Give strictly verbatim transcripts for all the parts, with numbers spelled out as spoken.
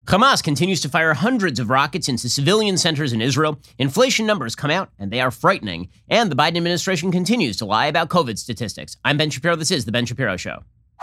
Hamas continues to fire hundreds of rockets into civilian centers in Israel. Inflation numbers come out, and they are frightening. And the Biden administration continues to lie about COVID statistics. I'm Ben Shapiro. This is The Ben Shapiro Show.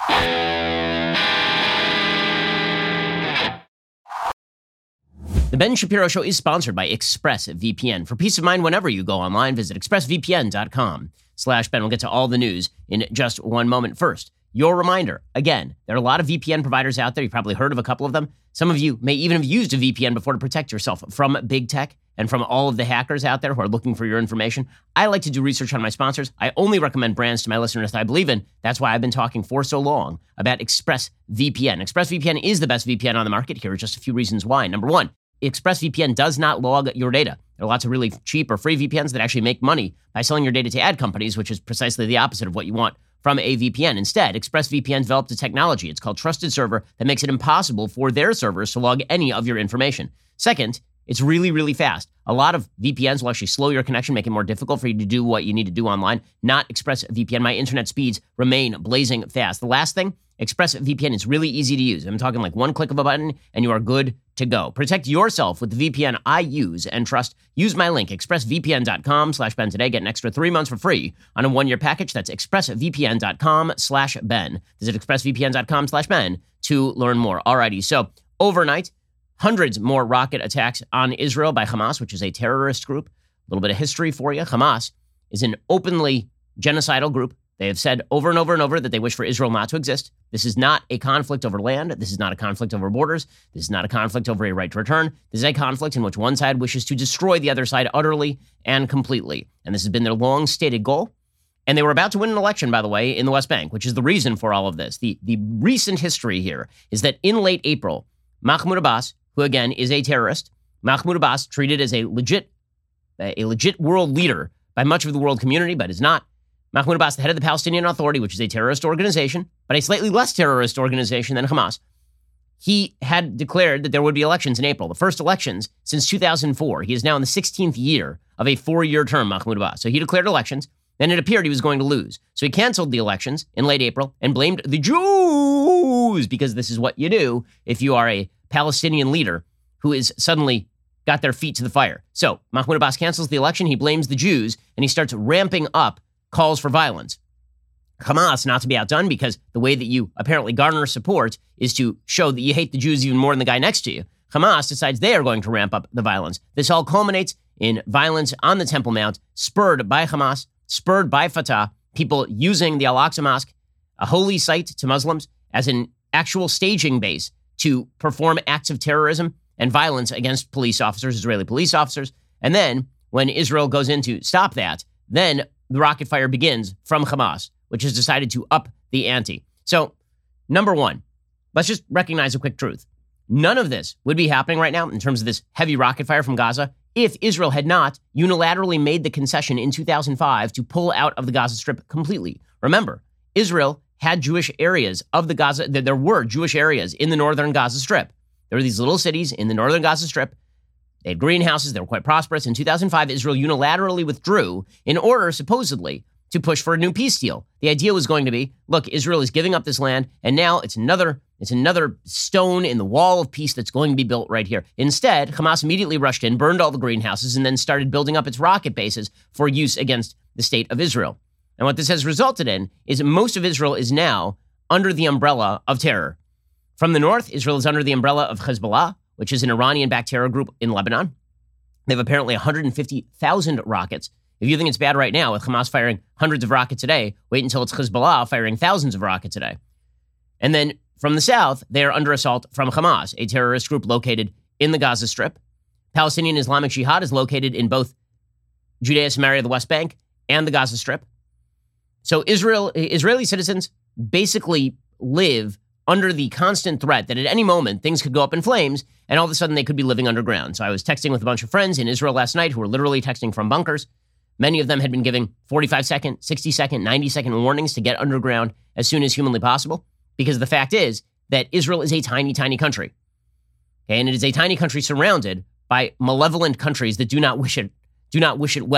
The Ben Shapiro Show is sponsored by ExpressVPN. For peace of mind whenever you go online, visit expressvpn.com slash Ben. We'll get to all the news in just one moment. First, your reminder, again, there are a lot of V P N providers out there. You've probably heard of a couple of them. Some of you may even have used a V P N before to protect yourself from big tech and from all of the hackers out there who are looking for your information. I like to do research on my sponsors. I only recommend brands to my listeners that I believe in. That's why I've been talking for so long about ExpressVPN. ExpressVPN is the best V P N on the market. Here are just a few reasons why. Number one, ExpressVPN does not log your data. There are lots of really cheap or free V P Ns that actually make money by selling your data to ad companies, which is precisely the opposite of what you want from a V P N. Instead, ExpressVPN developed a technology. It's called Trusted Server that makes it impossible for their servers to log any of your information. Second, it's really, really fast. A lot of V P Ns will actually slow your connection, make it more difficult for you to do what you need to do online. Not ExpressVPN. My internet speeds remain blazing fast. The last thing, ExpressVPN is really easy to use. I'm talking like one click of a button and you are good to go. Protect yourself with the V P N I use and trust. Use my link, expressvpn.com slash Ben today. Get an extra three months for free on a one-year package. That's expressvpn.com slash Ben. Visit expressvpn.com slash Ben to learn more. Alrighty, so overnight, hundreds more rocket attacks on Israel by Hamas, which is a terrorist group. A little bit of history for you. Hamas is an openly genocidal group. They have said over and over and over that they wish for Israel not to exist. This is not a conflict over land. This is not a conflict over borders. This is not a conflict over a right to return. This is a conflict in which one side wishes to destroy the other side utterly and completely. And this has been their long-stated goal. And they were about to win an election, by the way, in the West Bank, which is the reason for all of this. The, the recent history here is that in late April, Mahmoud Abbas, who again is a terrorist, Mahmoud Abbas, treated as a legit, a legit world leader by much of the world community, but is not. Mahmoud Abbas, the head of the Palestinian Authority, which is a terrorist organization, but a slightly less terrorist organization than Hamas, he had declared that there would be elections in April, the first elections since two thousand four. He is now in the sixteenth year of a four-year term, Mahmoud Abbas. So he declared elections, then it appeared he was going to lose. So he canceled the elections in late April and blamed the Jews, because this is what you do if you are a Palestinian leader who is suddenly got their feet to the fire. So Mahmoud Abbas cancels the election, he blames the Jews, and he starts ramping up calls for violence. Hamas, not to be outdone, because the way that you apparently garner support is to show that you hate the Jews even more than the guy next to you. Hamas decides they are going to ramp up the violence. This all culminates in violence on the Temple Mount, spurred by Hamas, spurred by Fatah, people using the Al-Aqsa Mosque, a holy site to Muslims, as an actual staging base to perform acts of terrorism and violence against police officers, Israeli police officers. And then when Israel goes in to stop that, then the rocket fire begins from Hamas, which has decided to up the ante. So, number one, let's just recognize a quick truth. None of this would be happening right now in terms of this heavy rocket fire from Gaza if Israel had not unilaterally made the concession in two thousand five to pull out of the Gaza Strip completely. Remember, Israel had Jewish areas of the Gaza, there were Jewish areas in the northern Gaza Strip. There were these little cities in the northern Gaza Strip. They had greenhouses. They were quite prosperous. In two thousand five, Israel unilaterally withdrew in order, supposedly, to push for a new peace deal. The idea was going to be, look, Israel is giving up this land, and now it's another it's another stone in the wall of peace that's going to be built right here. Instead, Hamas immediately rushed in, burned all the greenhouses, and then started building up its rocket bases for use against the state of Israel. And what this has resulted in is most of Israel is now under the umbrella of terror. From the north, Israel is under the umbrella of Hezbollah, which is an Iranian-backed terror group in Lebanon. They have apparently one hundred fifty thousand rockets. If you think it's bad right now with Hamas firing hundreds of rockets a day, wait until it's Hezbollah firing thousands of rockets a day. And then from the south, they are under assault from Hamas, a terrorist group located in the Gaza Strip. Palestinian Islamic Jihad is located in both Judea, Samaria, the West Bank, and the Gaza Strip. So Israel, Israeli citizens basically live under the constant threat that at any moment things could go up in flames and all of a sudden they could be living underground. So I was texting with a bunch of friends in Israel last night who were literally texting from bunkers. Many of them had been giving forty-five second, sixty second, ninety second warnings to get underground as soon as humanly possible, because the fact is that Israel is a tiny, tiny country. Okay, and it is a tiny country surrounded by malevolent countries that do not wish it, do not wish it well.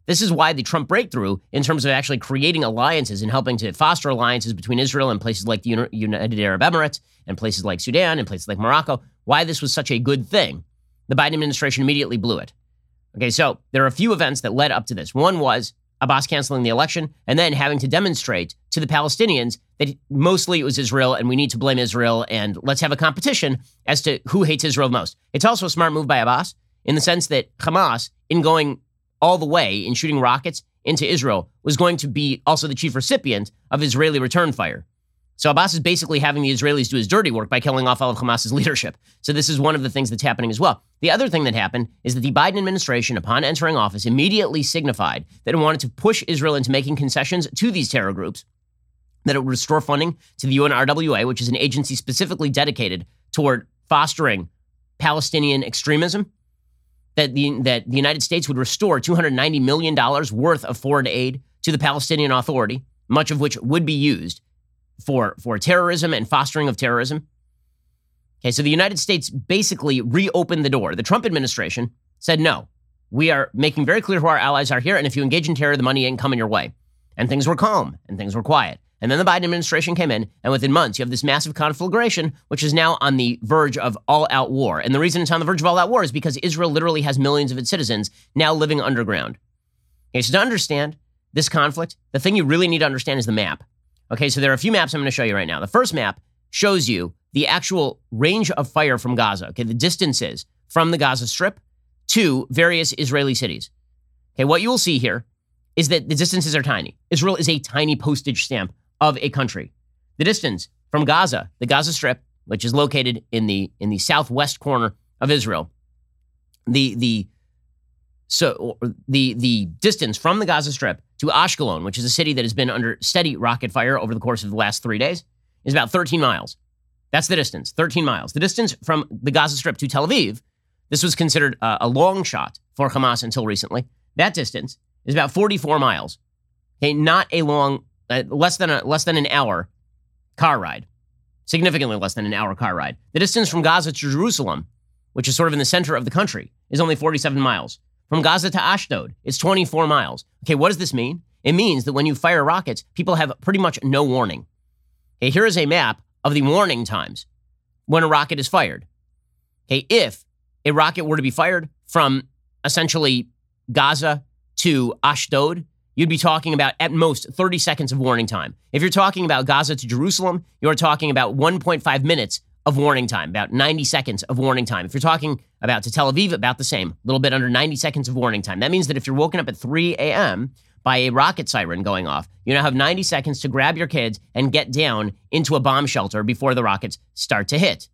This is why the Trump breakthrough in terms of actually creating alliances and helping to foster alliances between Israel and places like the United Arab Emirates and places like Sudan and places like Morocco, why this was such a good thing. The Biden administration immediately blew it. Okay, so there are a few events that led up to this. One was Abbas canceling the election and then having to demonstrate to the Palestinians that mostly it was Israel and we need to blame Israel and let's have a competition as to who hates Israel the most. It's also a smart move by Abbas in the sense that Hamas, in going all the way in shooting rockets into Israel, was going to be also the chief recipient of Israeli return fire. So Abbas is basically having the Israelis do his dirty work by killing off all of Hamas's leadership. So this is one of the things that's happening as well. The other thing that happened is that the Biden administration, upon entering office, immediately signified that it wanted to push Israel into making concessions to these terror groups, that it would restore funding to the U N R W A, which is an agency specifically dedicated toward fostering Palestinian extremism, that the, that the United States would restore two hundred ninety million dollars worth of foreign aid to the Palestinian Authority, much of which would be used for, for terrorism and fostering of terrorism. Okay, so the United States basically reopened the door. The Trump administration said, no, we are making very clear who our allies are here, and if you engage in terror, the money ain't coming your way. And things were calm, and things were quiet. And then the Biden administration came in, and within months, you have this massive conflagration, which is now on the verge of all-out war. And the reason it's on the verge of all-out war is because Israel literally has millions of its citizens now living underground. Okay, so to understand this conflict, the thing you really need to understand is the map. Okay, so there are a few maps I'm going to show you right now. The first map shows you the actual range of fire from Gaza. Okay, the distances from the Gaza Strip to various Israeli cities. Okay, what you will see here is that the distances are tiny. Israel is a tiny postage stamp of a country. The distance from Gaza, the Gaza Strip, which is located in the in the southwest corner of Israel, the the so the the distance from the Gaza Strip to Ashkelon, which is a city that has been under steady rocket fire over the course of the last three days, is about thirteen miles. That's the distance, thirteen miles. The distance from the Gaza Strip to Tel Aviv, this was considered a, a long shot for Hamas until recently. That distance is about forty-four miles. Okay, not a long, uh, less than a less than an hour car ride, significantly less than an hour car ride. The distance from Gaza to Jerusalem, which is sort of in the center of the country, is only forty-seven miles. From Gaza to Ashdod, it's twenty-four miles. Okay, what does this mean? It means that when you fire rockets, people have pretty much no warning. Okay, here is a map of the warning times when a rocket is fired. Okay, if a rocket were to be fired from essentially Gaza to Ashdod, you'd be talking about at most thirty seconds of warning time. If you're talking about Gaza to Jerusalem, you're talking about one point five minutes of warning time, about ninety seconds of warning time. If you're talking about to Tel Aviv, about the same, a little bit under ninety seconds of warning time. That means that if you're woken up at three a.m. by a rocket siren going off, you now have ninety seconds to grab your kids and get down into a bomb shelter before the rockets start to hit.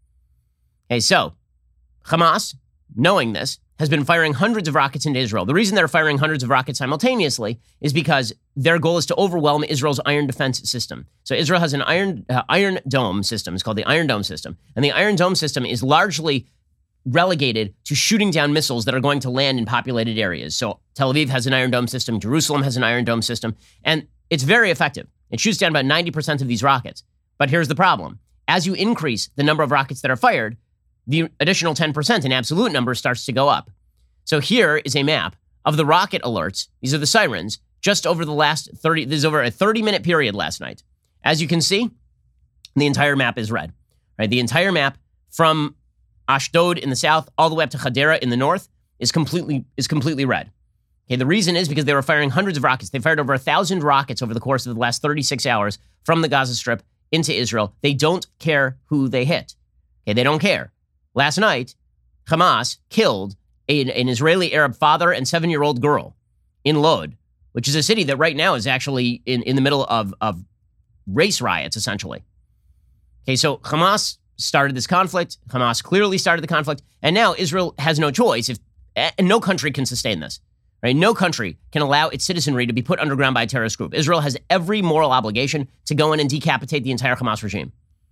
Okay, so Hamas, knowing this, has been firing hundreds of rockets into Israel. The reason they're firing hundreds of rockets simultaneously is because their goal is to overwhelm Israel's iron defense system. So Israel has an iron uh, iron dome system. It's called the Iron Dome system. And the Iron Dome system is largely relegated to shooting down missiles that are going to land in populated areas. So Tel Aviv has an Iron Dome system. Jerusalem has an Iron Dome system. And it's very effective. It shoots down about ninety percent of these rockets. But here's the problem. As you increase the number of rockets that are fired, the additional ten percent in absolute number starts to go up. So here is a map of the rocket alerts. These are the sirens just over the last thirty, this is over a thirty minute period last night. As you can see, the entire map is red, right? The entire map from Ashdod in the south all the way up to Hadera in the north is completely, is completely red. Okay, the reason is because they were firing hundreds of rockets. They fired over a thousand rockets over the course of the last thirty-six hours from the Gaza Strip into Israel. They don't care who they hit. Okay, they don't care. Last night, Hamas killed a, an Israeli Arab father and seven-year-old girl in Lod, which is a city that right now is actually in, in the middle of, of race riots, essentially. Okay, so Hamas started this conflict. Hamas clearly started the conflict. And now Israel has no choice. If and no country can sustain this. Right? No country can allow its citizenry to be put underground by a terrorist group. Israel has every moral obligation to go in and decapitate the entire Hamas regime.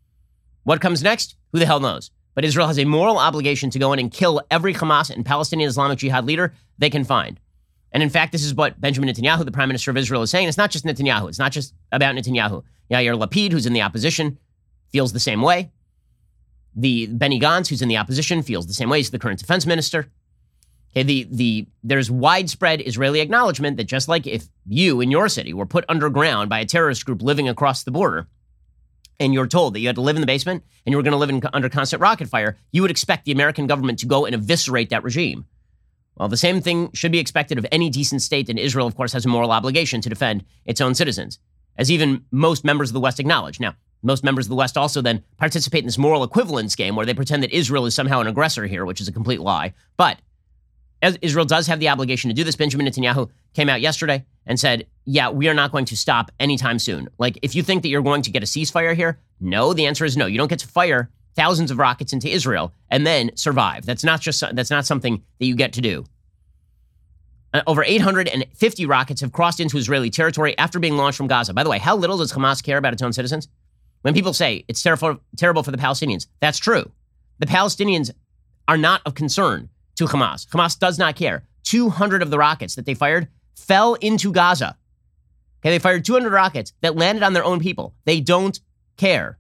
What comes next? Who the hell knows? But Israel has a moral obligation to go in and kill every Hamas and Palestinian Islamic Jihad leader they can find. And in fact, this is what Benjamin Netanyahu, the prime minister of Israel, is saying. It's not just Netanyahu. It's not just about Netanyahu. Yair Lapid, who's in the opposition, feels the same way. The Benny Gantz, who's in the opposition, feels the same way. He's the current defense minister. Okay, the, the, there's widespread Israeli acknowledgement that just like if you in your city were put underground by a terrorist group living across the border, and you're told that you had to live in the basement and you were going to live in, under constant rocket fire, you would expect the American government to go and eviscerate that regime. Well, the same thing should be expected of any decent state, and Israel, of course, has a moral obligation to defend its own citizens, as even most members of the West acknowledge. Now, most members of the West also then participate in this moral equivalence game where they pretend that Israel is somehow an aggressor here, which is a complete lie. But as Israel does have the obligation to do this. Benjamin Netanyahu came out yesterday and said, yeah, we are not going to stop anytime soon. Like, if you think that you're going to get a ceasefire here, no, the answer is no. You don't get to fire thousands of rockets into Israel and then survive. That's not just, that's not something that you get to do. Uh, over eight hundred fifty rockets have crossed into Israeli territory after being launched from Gaza. By the way, how little does Hamas care about its own citizens? When people say it's terrible, terrible for the Palestinians, that's true. The Palestinians are not of concern to Hamas. Hamas does not care. two hundred of the rockets that they fired fell into Gaza. Okay, they fired two hundred rockets that landed on their own people. They don't care.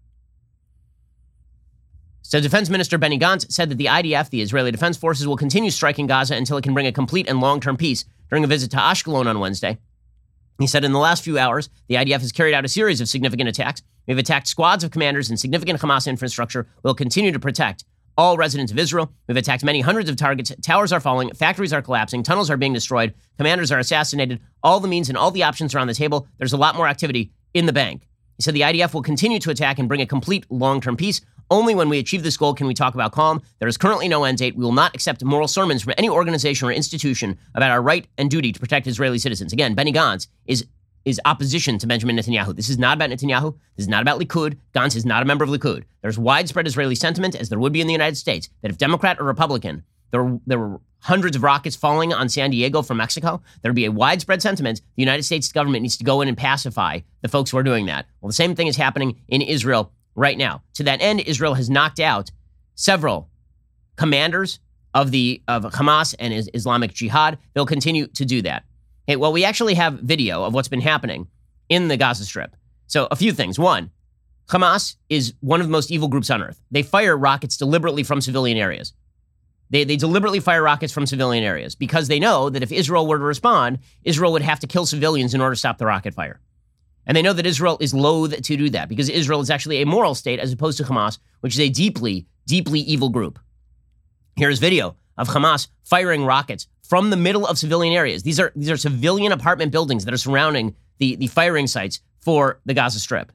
So Defense Minister Benny Gantz said that the I D F, the Israeli Defense Forces, will continue striking Gaza until it can bring a complete and long-term peace during a visit to Ashkelon on Wednesday. He said in the last few hours, the I D F has carried out a series of significant attacks. We've attacked squads of commanders and significant Hamas infrastructure. We'll continue to protect all residents of Israel. We've attacked many hundreds of targets. Towers are falling. Factories are collapsing. Tunnels are being destroyed. Commanders are assassinated. All the means and all the options are on the table. There's a lot more activity in the bank. He said the I D F will continue to attack and bring a complete long-term peace. Only when we achieve this goal can we talk about calm. There is currently no end date. We will not accept moral sermons from any organization or institution about our right and duty to protect Israeli citizens. Again, Benny Gantz is is opposition to Benjamin Netanyahu. This is not about Netanyahu. This is not about Likud. Gantz is not a member of Likud. There's widespread Israeli sentiment, as there would be in the United States, that if Democrat or Republican, there were, there were hundreds of rockets falling on San Diego from Mexico, there would be a widespread sentiment the United States government needs to go in and pacify the folks who are doing that. Well, the same thing is happening in Israel right now. To that end, Israel has knocked out several commanders of the of Hamas and Islamic Jihad. They'll continue to do that. Hey, well, we actually have video of what's been happening in the Gaza Strip. So a few things. One, Hamas is one of the most evil groups on earth. They fire rockets deliberately from civilian areas. They, they deliberately fire rockets from civilian areas because they know that if Israel were to respond, Israel would have to kill civilians in order to stop the rocket fire. And they know that Israel is loath to do that because Israel is actually a moral state as opposed to Hamas, which is a deeply, deeply evil group. Here's video of Hamas firing rockets from the middle of civilian areas. These are these are civilian apartment buildings that are surrounding the, the firing sites for the Gaza Strip.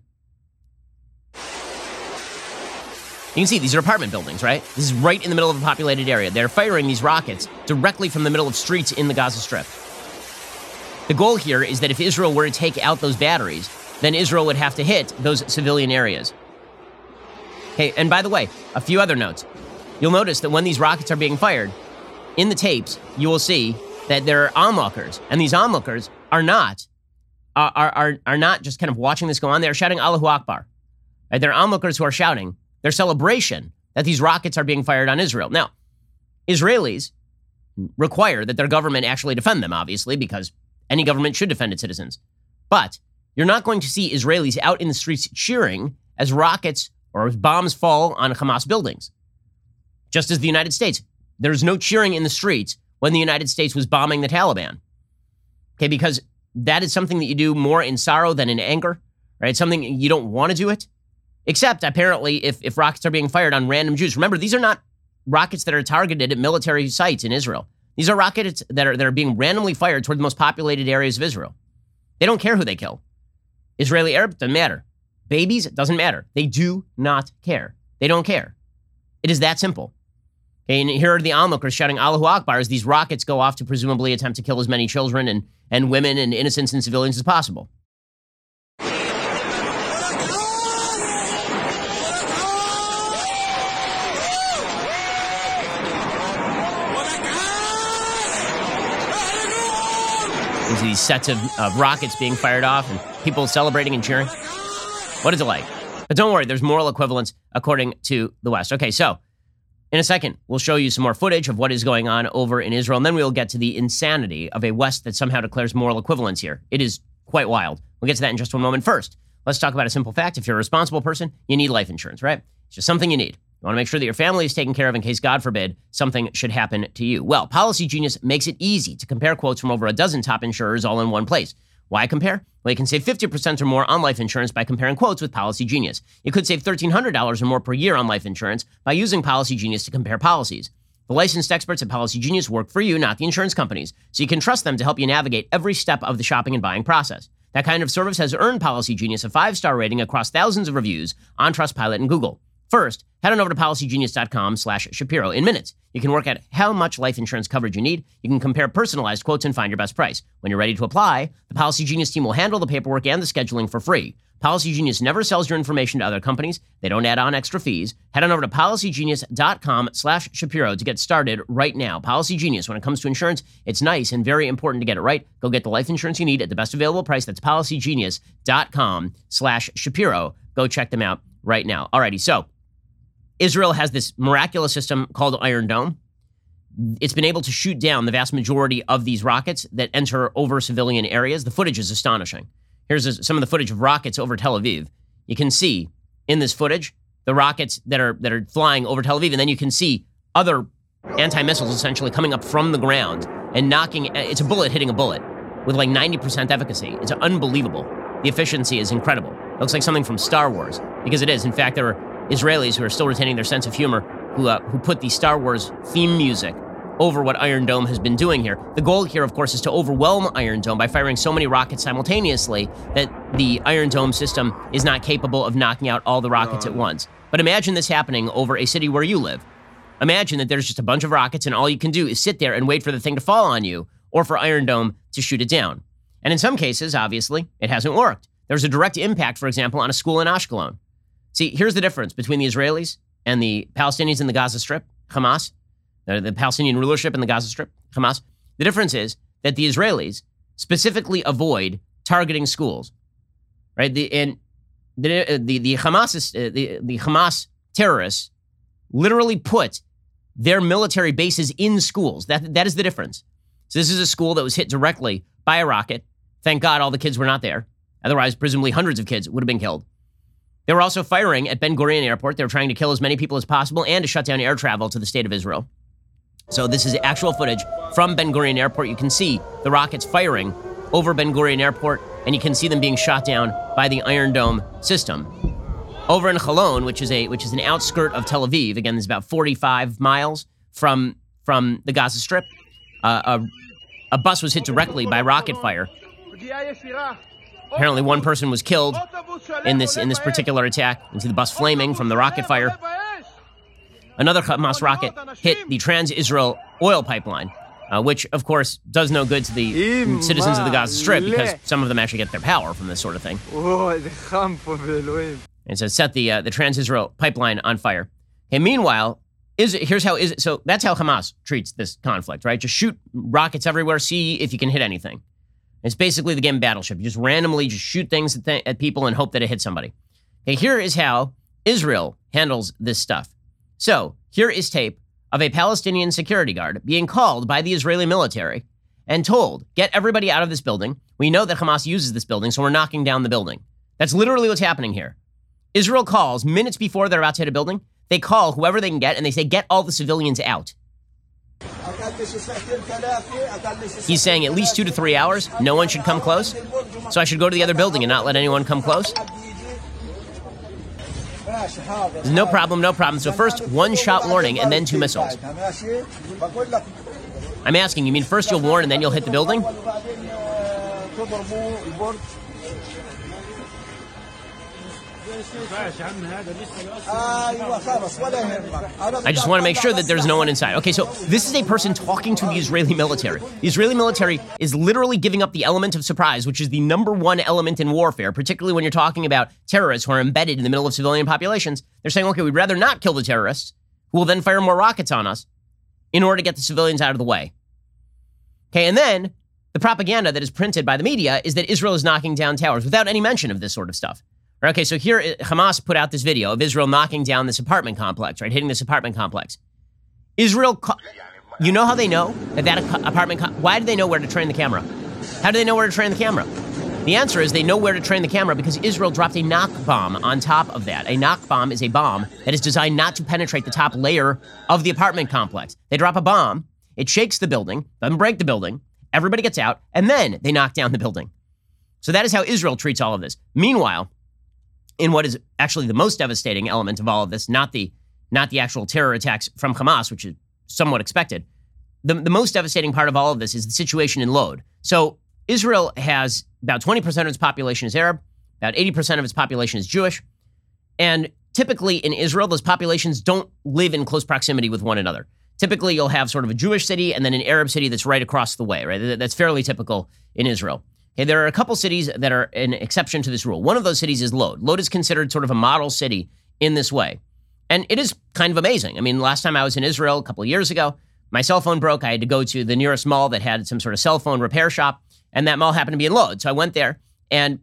You can see these are apartment buildings, right? This is right in the middle of a populated area. They're firing these rockets directly from the middle of streets in the Gaza Strip. The goal here is that if Israel were to take out those batteries, then Israel would have to hit those civilian areas. Okay, and by the way, a few other notes. You'll notice that when these rockets are being fired, in the tapes, you will see that there are onlookers, and these onlookers are not are, are, are not just kind of watching this go on. They're shouting Allahu Akbar. Right? There are onlookers who are shouting their celebration that these rockets are being fired on Israel. Now, Israelis require that their government actually defend them, obviously, because any government should defend its citizens. But you're not going to see Israelis out in the streets cheering as rockets or as bombs fall on Hamas buildings. Just as the United States. There's no cheering in the streets when the United States was bombing the Taliban. Okay, because that is something that you do more in sorrow than in anger, right? It's something you don't want to do it. Except, apparently, if, if rockets are being fired on random Jews. Remember, these are not rockets that are targeted at military sites in Israel. These are rockets that are, that are being randomly fired toward the most populated areas of Israel. They don't care who they kill. Israeli, Arab, doesn't matter. Babies, doesn't matter. They do not care. They don't care. It is that simple. Okay, and here are the onlookers shouting Allahu Akbar as these rockets go off to presumably attempt to kill as many children and, and women and innocents and civilians as possible. There's these sets of, of rockets being fired off and people celebrating and cheering. What a delight. But don't worry, there's moral equivalence according to the West. Okay, so in a second, we'll show you some more footage of what is going on over in Israel, and then we'll get to the insanity of a West that somehow declares moral equivalence here. It is quite wild. We'll get to that in just one moment. First, let's talk about a simple fact. If you're a responsible person, you need life insurance, right? It's just something you need. You want to make sure that your family is taken care of in case, God forbid, something should happen to you. Well, Policy Genius makes it easy to compare quotes from over a dozen top insurers all in one place. Why compare? Well, you can save fifty percent or more on life insurance by comparing quotes with Policy Genius. You could save one thousand three hundred dollars or more per year on life insurance by using Policy Genius to compare policies. The licensed experts at Policy Genius work for you, not the insurance companies, so you can trust them to help you navigate every step of the shopping and buying process. That kind of service has earned Policy Genius a five-star rating across thousands of reviews on Trustpilot and Google. First, head on over to policygenius.com slash Shapiro. In minutes, you can work out how much life insurance coverage you need. You can compare personalized quotes and find your best price. When you're ready to apply, the Policy Genius team will handle the paperwork and the scheduling for free. Policy Genius never sells your information to other companies. They don't add on extra fees. Head on over to policygenius.com slash Shapiro to get started right now. Policy Genius, when it comes to insurance, it's nice and very important to get it right. Go get the life insurance you need at the best available price. That's policygenius.com slash Shapiro. Go check them out right now. Alrighty, so Israel has this miraculous system called Iron Dome. It's been able to shoot down the vast majority of these rockets that enter over civilian areas. The footage is astonishing. Here's some of the footage of rockets over Tel Aviv. You can see in this footage the rockets that are that are flying over Tel Aviv, and then you can see other anti-missiles essentially coming up from the ground and knocking. It's a bullet hitting a bullet with like ninety percent efficacy. It's unbelievable. The efficiency is incredible. It looks like something from Star Wars, because it is. In fact, there are Israelis who are still retaining their sense of humor who uh, who put the Star Wars theme music over what Iron Dome has been doing here. The goal here, of course, is to overwhelm Iron Dome by firing so many rockets simultaneously that the Iron Dome system is not capable of knocking out all the rockets at once. But imagine this happening over a city where you live. Imagine that there's just a bunch of rockets and all you can do is sit there and wait for the thing to fall on you or for Iron Dome to shoot it down. And in some cases, obviously, it hasn't worked. There's a direct impact, for example, on a school in Ashkelon. See, here's the difference between the Israelis and the Palestinians in the Gaza Strip, Hamas, the Palestinian rulership in the Gaza Strip, Hamas. The difference is that the Israelis specifically avoid targeting schools, right? The and the the the Hamas the, the Hamas terrorists literally put their military bases in schools. That that is the difference. So this is a school that was hit directly by a rocket. Thank God all the kids were not there. Otherwise, presumably hundreds of kids would have been killed. They were also firing at Ben Gurion Airport. They were trying to kill as many people as possible and to shut down air travel to the state of Israel. So this is actual footage from Ben Gurion Airport. You can see the rockets firing over Ben Gurion Airport, and you can see them being shot down by the Iron Dome system. Over in Cholon, which is a which is an outskirt of Tel Aviv, again, it's about forty-five miles from from the Gaza Strip. Uh, a, a bus was hit directly by rocket fire. Apparently, one person was killed in this in this particular attack. You can see the bus flaming from the rocket fire. Another Hamas rocket hit the Trans-Israel oil pipeline, uh, which, of course, does no good to the citizens of the Gaza Strip because some of them actually get their power from this sort of thing. And so set the uh, the Trans-Israel pipeline on fire. And meanwhile, is it, here's how is it. So that's how Hamas treats this conflict, right? Just shoot rockets everywhere, see if you can hit anything. It's basically the game Battleship. You just randomly just shoot things at, th- at people and hope that it hits somebody. Okay, here is how Israel handles this stuff. So here is tape of a Palestinian security guard being called by the Israeli military and told, get everybody out of this building. We know that Hamas uses this building, so we're knocking down the building. That's literally what's happening here. Israel calls minutes before they're about to hit a building. They call whoever they can get, and they say, get all the civilians out. He's saying at least two to three hours, no one should come close. So I should go to the other building and not let anyone come close? No problem, no problem. So first, one shot warning and then two missiles. I'm asking, you mean first you'll warn and then you'll hit the building? I just want to make sure that there's no one inside. Okay, so this is a person talking to the Israeli military. The Israeli military is literally giving up the element of surprise, which is the number one element in warfare, particularly when you're talking about terrorists who are embedded in the middle of civilian populations. They're saying, okay, we'd rather not kill the terrorists, who will then fire more rockets on us in order to get the civilians out of the way. Okay, and then the propaganda that is printed by the media is that Israel is knocking down towers without any mention of this sort of stuff. Okay, so here Hamas put out this video of Israel knocking down this apartment complex, right, hitting this apartment complex. Israel, co- you know how they know that that apartment, co- why do they know where to train the camera? How do they know where to train the camera? The answer is they know where to train the camera because Israel dropped a knock bomb on top of that. A knock bomb is a bomb that is designed not to penetrate the top layer of the apartment complex. They drop a bomb, it shakes the building, doesn't break the building, everybody gets out, and then they knock down the building. So that is how Israel treats all of this. Meanwhile, in what is actually the most devastating element of all of this, not the not the actual terror attacks from Hamas, which is somewhat expected, the, the most devastating part of all of this is the situation in Lod. So Israel has about twenty percent of its population is Arab, about eighty percent of its population is Jewish, and typically in Israel, those populations don't live in close proximity with one another. Typically, you'll have sort of a Jewish city and then an Arab city that's right across the way, right? That's fairly typical in Israel. Okay, there are a couple cities that are an exception to this rule. One of those cities is Lod. Lod is considered sort of a model city in this way. And it is kind of amazing. I mean, last time I was in Israel a couple of years ago, my cell phone broke. I had to go to the nearest mall that had some sort of cell phone repair shop, and that mall happened to be in Lod. So I went there, and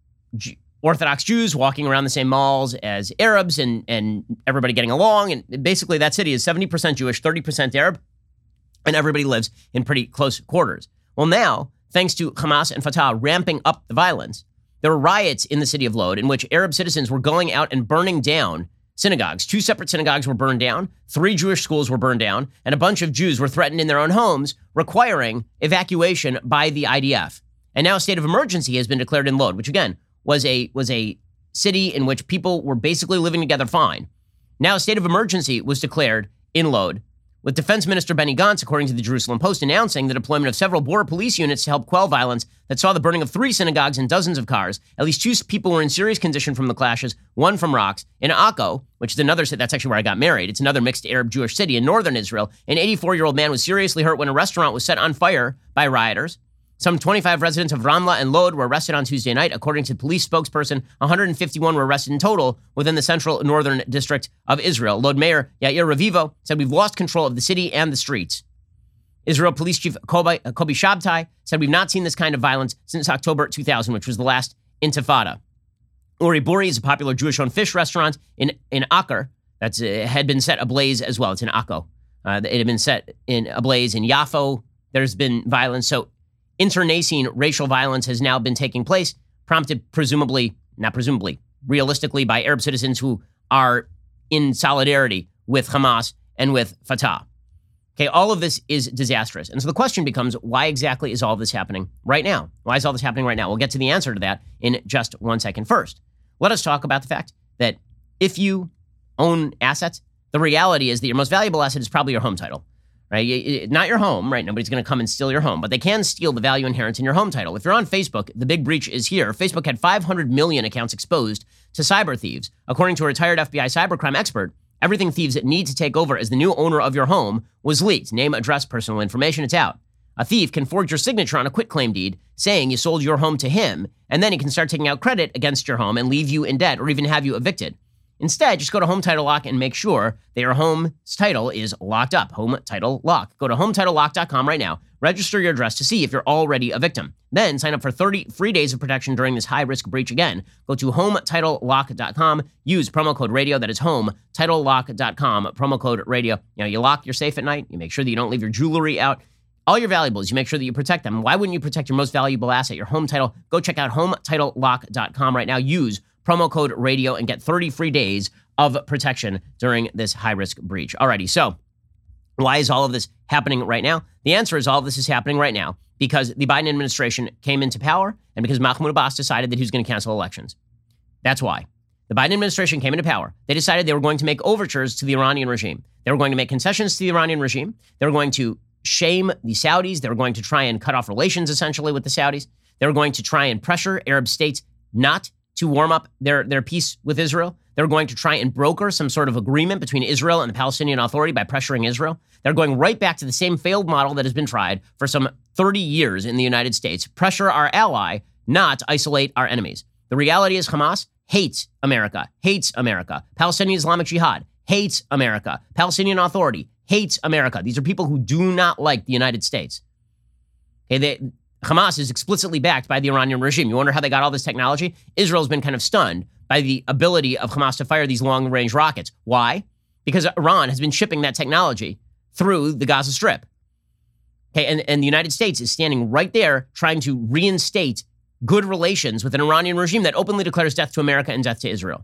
G- Orthodox Jews walking around the same malls as Arabs and, and everybody getting along. And basically that city is seventy percent Jewish, thirty percent Arab, and everybody lives in pretty close quarters. Well, now, thanks to Hamas and Fatah ramping up the violence, there were riots in the city of Lod in which Arab citizens were going out and burning down synagogues. Two separate synagogues were burned down, three Jewish schools were burned down, and a bunch of Jews were threatened in their own homes, requiring evacuation by the I D F. And now a state of emergency has been declared in Lod, which again was a was a city in which people were basically living together fine. Now a state of emergency was declared in Lod, with Defense Minister Benny Gantz, according to the Jerusalem Post, announcing the deployment of several border police units to help quell violence that saw the burning of three synagogues and dozens of cars. At least two people were in serious condition from the clashes, one from rocks. In Akko, which is another city, that's actually where I got married, it's another mixed Arab-Jewish city in northern Israel, an eighty-four-year-old man was seriously hurt when a restaurant was set on fire by rioters. Some twenty-five residents of Ramla and Lod were arrested on Tuesday night. According to police spokesperson, one hundred fifty-one were arrested in total within the central northern district of Israel. Lod Mayor Yair Ravivo said, "We've lost control of the city and the streets." Israel Police Chief Kobi, uh, Kobi Shabtai said, "We've not seen this kind of violence since October two thousand, which was the last intifada." Uri Buri is a popular Jewish-owned fish restaurant in, in Akko that uh, had been set ablaze as well. It's in Akko. Uh, it had been set in ablaze in Yafo. There's been violence. So internecine racial violence has now been taking place, prompted presumably, not presumably, realistically by Arab citizens who are in solidarity with Hamas and with Fatah. Okay, all of this is disastrous. And so the question becomes, why exactly is all this happening right now? Why is all this happening right now? We'll get to the answer to that in just one second. First, let us talk about the fact that if you own assets, the reality is that your most valuable asset is probably your home title. Right? Not your home, right? Nobody's going to come and steal your home, but they can steal the value inherent in your home title. If you're on Facebook, the big breach is here. Facebook had five hundred million accounts exposed to cyber thieves. According to a retired F B I cybercrime expert, everything thieves need to take over as the new owner of your home was leaked. Name, address, personal information, it's out. A thief can forge your signature on a quitclaim deed saying you sold your home to him, and then he can start taking out credit against your home and leave you in debt or even have you evicted. Instead, just go to Home Title Lock and make sure that your home's title is locked up. Home Title Lock. Go to home title lock dot com right now. Register your address to see if you're already a victim. Then sign up for thirty free days of protection during this high-risk breach again. Go to home title lock dot com. Use promo code radio. That is home title lock dot com. Promo code radio. You know, you lock your safe at night. You make sure that you don't leave your jewelry out. All your valuables, you make sure that you protect them. Why wouldn't you protect your most valuable asset, your home title? Go check out home title lock dot com right now. Use promo code radio and get thirty free days of protection during this high-risk breach. Alrighty, so why is all of this happening right now? The answer is all of this is happening right now because the Biden administration came into power and because Mahmoud Abbas decided that he was going to cancel elections. That's why. The Biden administration came into power. They decided they were going to make overtures to the Iranian regime. They were going to make concessions to the Iranian regime. They were going to shame the Saudis. They were going to try and cut off relations, essentially, with the Saudis. They were going to try and pressure Arab states not to warm up their, their peace with Israel. They're going to try and broker some sort of agreement between Israel and the Palestinian Authority by pressuring Israel. They're going right back to the same failed model that has been tried for some thirty years in the United States. Pressure our ally, not isolate our enemies. The reality is Hamas hates America, hates America. Palestinian Islamic Jihad hates America. Palestinian Authority hates America. These are people who do not like the United States. Okay, they, Hamas is explicitly backed by the Iranian regime. You wonder how they got all this technology? Israel's been kind of stunned by the ability of Hamas to fire these long-range rockets. Why? Because Iran has been shipping that technology through the Gaza Strip. Okay, and, and the United States is standing right there trying to reinstate good relations with an Iranian regime that openly declares death to America and death to Israel.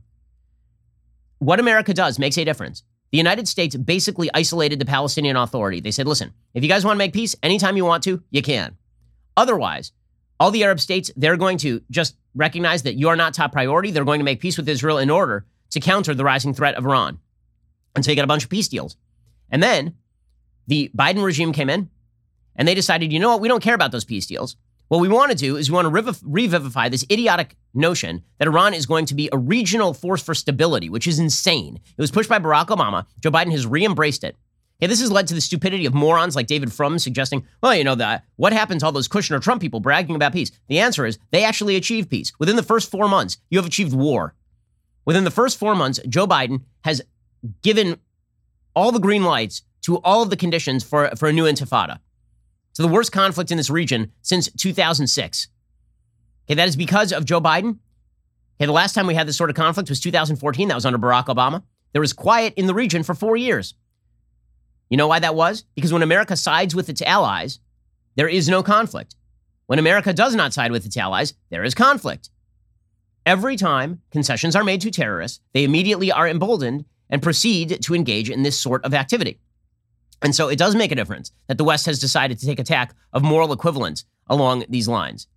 What America does makes a difference. The United States basically isolated the Palestinian Authority. They said, listen, if you guys want to make peace, anytime you want to, you can. Otherwise, all the Arab states, they're going to just recognize that you are not top priority. They're going to make peace with Israel in order to counter the rising threat of Iran. And so you get a bunch of peace deals. And then the Biden regime came in and they decided, you know what, we don't care about those peace deals. What we want to do is we want to reviv- revivify this idiotic notion that Iran is going to be a regional force for stability, which is insane. It was pushed by Barack Obama. Joe Biden has re-embraced it. Okay, this has led to the stupidity of morons like David Frum suggesting, well, you know, that what happens to all those Kushner Trump people bragging about peace? The answer is they actually achieved peace. Within the first four months, you have achieved war. Within the first four months, Joe Biden has given all the green lights to all of the conditions for, for a new intifada. So the worst conflict in this region since two thousand six. Okay, that is because of Joe Biden. Okay, the last time we had this sort of conflict was two thousand fourteen. That was under Barack Obama. There was quiet in the region for four years. You know why that was? Because when America sides with its allies, there is no conflict. When America does not side with its allies, there is conflict. Every time concessions are made to terrorists, they immediately are emboldened and proceed to engage in this sort of activity. And so it does make a difference that the West has decided to take attack of moral equivalence along these lines.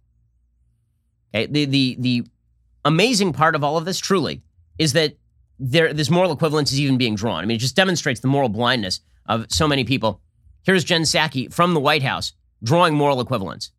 Okay, the, the, the amazing part of all of this, truly, is that there, this moral equivalence is even being drawn. I mean, it just demonstrates the moral blindness of so many people. Here's Jen Psaki from the White House drawing moral equivalence.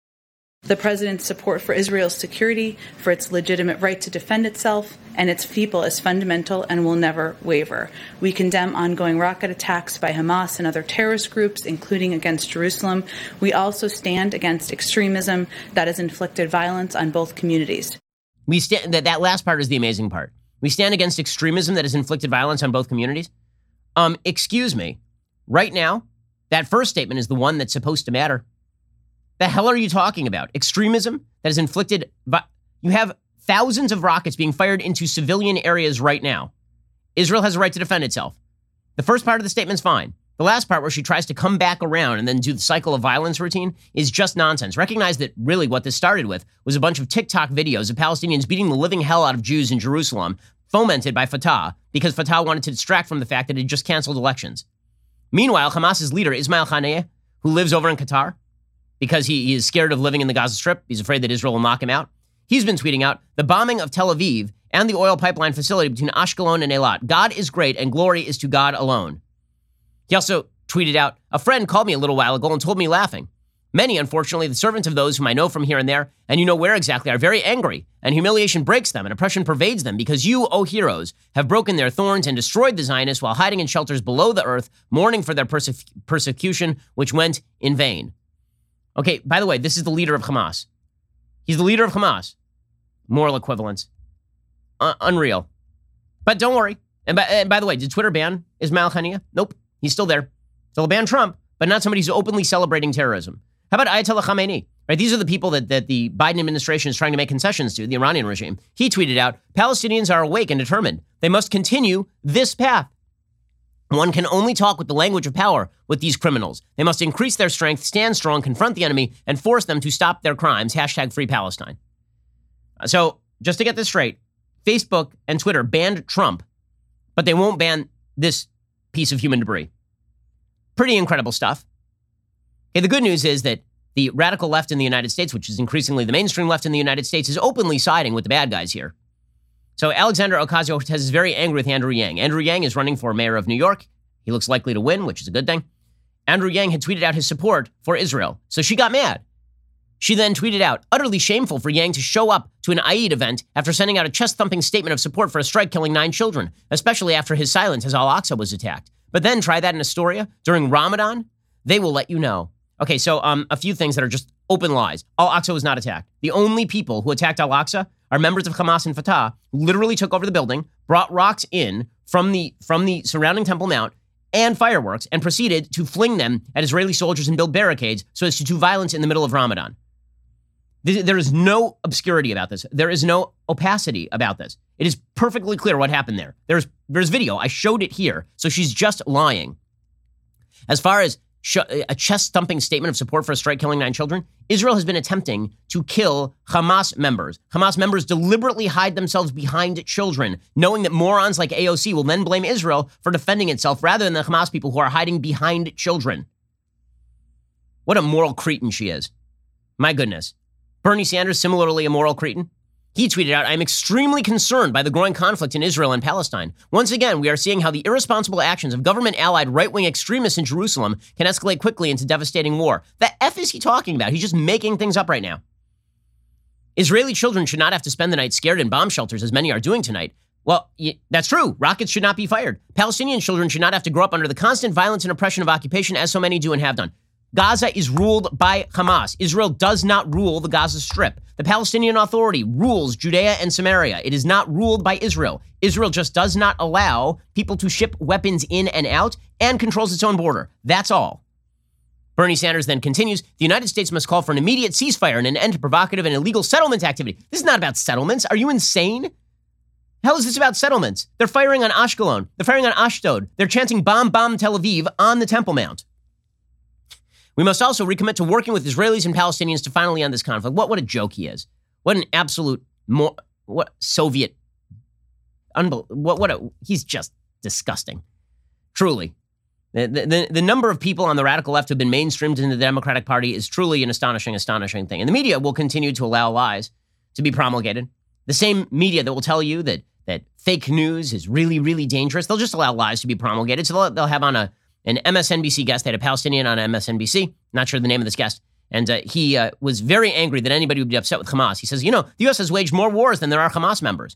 The president's support for Israel's security, for its legitimate right to defend itself, and its people is fundamental and will never waver. We condemn ongoing rocket attacks by Hamas and other terrorist groups, including against Jerusalem. We also stand against extremism that has inflicted violence on both communities. We stand, that, that last part is the amazing part. We stand against extremism that has inflicted violence on both communities. Um, excuse me. Right now, that first statement is the one that's supposed to matter. The hell are you talking about? Extremism that has inflicted... You have thousands of rockets being fired into civilian areas right now. Israel has a right to defend itself. The first part of the statement's fine. The last part where she tries to come back around and then do the cycle of violence routine is just nonsense. Recognize that really what this started with was a bunch of TikTok videos of Palestinians beating the living hell out of Jews in Jerusalem, fomented by Fatah, because Fatah wanted to distract from the fact that it just canceled elections. Meanwhile, Hamas's leader, Ismail Haniyeh, who lives over in Qatar, because he, he is scared of living in the Gaza Strip. He's afraid that Israel will knock him out. He's been tweeting out the bombing of Tel Aviv and the oil pipeline facility between Ashkelon and Eilat. God is great and glory is to God alone. He also tweeted out, a friend called me a little while ago and told me laughing. Many, unfortunately, the servants of those whom I know from here and there, and you know where exactly, are very angry, and humiliation breaks them and oppression pervades them because you, O heroes, have broken their thorns and destroyed the Zionists while hiding in shelters below the earth, mourning for their perse- persecution, which went in vain. Okay, by the way, this is the leader of Hamas. He's the leader of Hamas. Moral equivalence. Uh, unreal. But don't worry. And by, and by the way, did Twitter ban Ismail Haniyeh? Nope. He's still there. So they'll ban Trump, but not somebody who's openly celebrating terrorism. How about Ayatollah Khamenei? Right, these are the people that, that the Biden administration is trying to make concessions to, the Iranian regime. He tweeted out, Palestinians are awake and determined. They must continue this path. One can only talk with the language of power with these criminals. They must increase their strength, stand strong, confront the enemy, and force them to stop their crimes. Hashtag Free Palestine. So, just to get this straight, Facebook and Twitter banned Trump, but they won't ban this piece of human debris. Pretty incredible stuff. Okay, the good news is that the radical left in the United States, which is increasingly the mainstream left in the United States, is openly siding with the bad guys here. So Alexander Ocasio-Cortez is very angry with Andrew Yang. Andrew Yang is running for mayor of New York. He looks likely to win, which is a good thing. Andrew Yang had tweeted out his support for Israel, so she got mad. She then tweeted out, utterly shameful for Yang to show up to an Eid event after sending out a chest-thumping statement of support for a strike killing nine children, especially after his silence as Al-Aqsa was attacked. But then try that in Astoria during Ramadan. They will let you know. Okay, so um, a few things that are just open lies. Al-Aqsa was not attacked. The only people who attacked Al-Aqsa are members of Hamas and Fatah, who literally took over the building, brought rocks in from the from the surrounding Temple Mount and fireworks, and proceeded to fling them at Israeli soldiers and build barricades so as to do violence in the middle of Ramadan. There is no obscurity about this. There is no opacity about this. It is perfectly clear what happened there. There's there's video. I showed it here. So she's just lying. As far as a chest-thumping statement of support for a strike killing nine children, Israel has been attempting to kill Hamas members. Hamas members deliberately hide themselves behind children, knowing that morons like A O C will then blame Israel for defending itself rather than the Hamas people who are hiding behind children. What a moral cretin she is. My goodness. Bernie Sanders, similarly a moral cretin. He tweeted out, I'm extremely concerned by the growing conflict in Israel and Palestine. Once again, we are seeing how the irresponsible actions of government-allied right-wing extremists in Jerusalem can escalate quickly into devastating war. The F is he talking about? He's just making things up right now. Israeli children should not have to spend the night scared in bomb shelters, as many are doing tonight. Well, that's true. Rockets should not be fired. Palestinian children should not have to grow up under the constant violence and oppression of occupation, as so many do and have done. Gaza is ruled by Hamas. Israel does not rule the Gaza Strip. The Palestinian Authority rules Judea and Samaria. It is not ruled by Israel. Israel just does not allow people to ship weapons in and out and controls its own border. That's all. Bernie Sanders then continues, the United States must call for an immediate ceasefire and an end to provocative and illegal settlement activity. This is not about settlements. Are you insane? Hell is this about settlements? They're firing on Ashkelon. They're firing on Ashdod. They're chanting bomb, bomb Tel Aviv on the Temple Mount. We must also recommit to working with Israelis and Palestinians to finally end this conflict. What, what a joke he is. What an absolute, more, what Soviet, unbel- what, what a, he's just disgusting. Truly. The, the, the number of people on the radical left who have been mainstreamed into the Democratic Party is truly an astonishing, astonishing thing. And the media will continue to allow lies to be promulgated. The same media that will tell you that, that fake news is really, really dangerous, they'll just allow lies to be promulgated. So they'll, they'll have on a an M S N B C guest. They had a Palestinian on M S N B C. Not sure the name of this guest. And uh, he uh, was very angry that anybody would be upset with Hamas. He says, you know, the U S has waged more wars than there are Hamas members.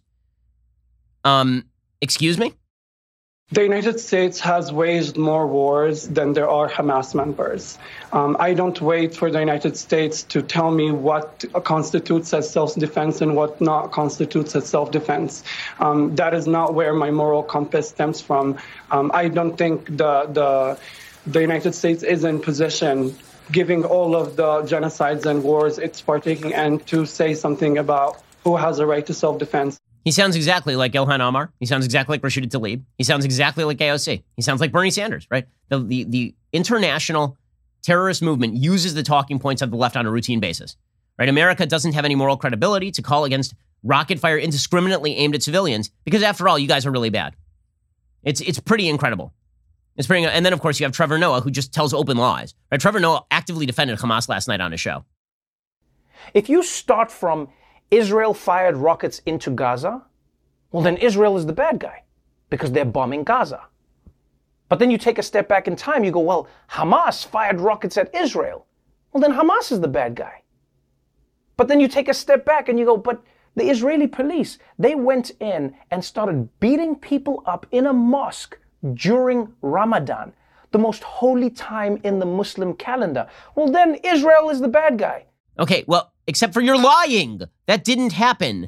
Um, excuse me? The United States has waged more wars than there are Hamas members. Um, I don't wait for the United States to tell me what constitutes as self-defense and what not constitutes as self-defense. Um, that is not where my moral compass stems from. Um, I don't think the, the, the United States is in position, giving all of the genocides and wars it's partaking in, to say something about who has a right to self-defense. He sounds exactly like Ilhan Omar. He sounds exactly like Rashida Tlaib. He sounds exactly like A O C. He sounds like Bernie Sanders, right? The, the, the international terrorist movement uses the talking points of the left on a routine basis, right? America doesn't have any moral credibility to call against rocket fire indiscriminately aimed at civilians because, after all, you guys are really bad. It's it's pretty incredible. It's pretty, and then, of course, you have Trevor Noah, who just tells open lies, right? Trevor Noah actively defended Hamas last night on his show. If you start from Israel fired rockets into Gaza, well, then Israel is the bad guy because they're bombing Gaza. But then you take a step back in time, you go, well, Hamas fired rockets at Israel. Well, then Hamas is the bad guy. But then you take a step back and you go, but the Israeli police, they went in and started beating people up in a mosque during Ramadan, the most holy time in the Muslim calendar. Well, then Israel is the bad guy. Okay, well, except for you're lying. That didn't happen.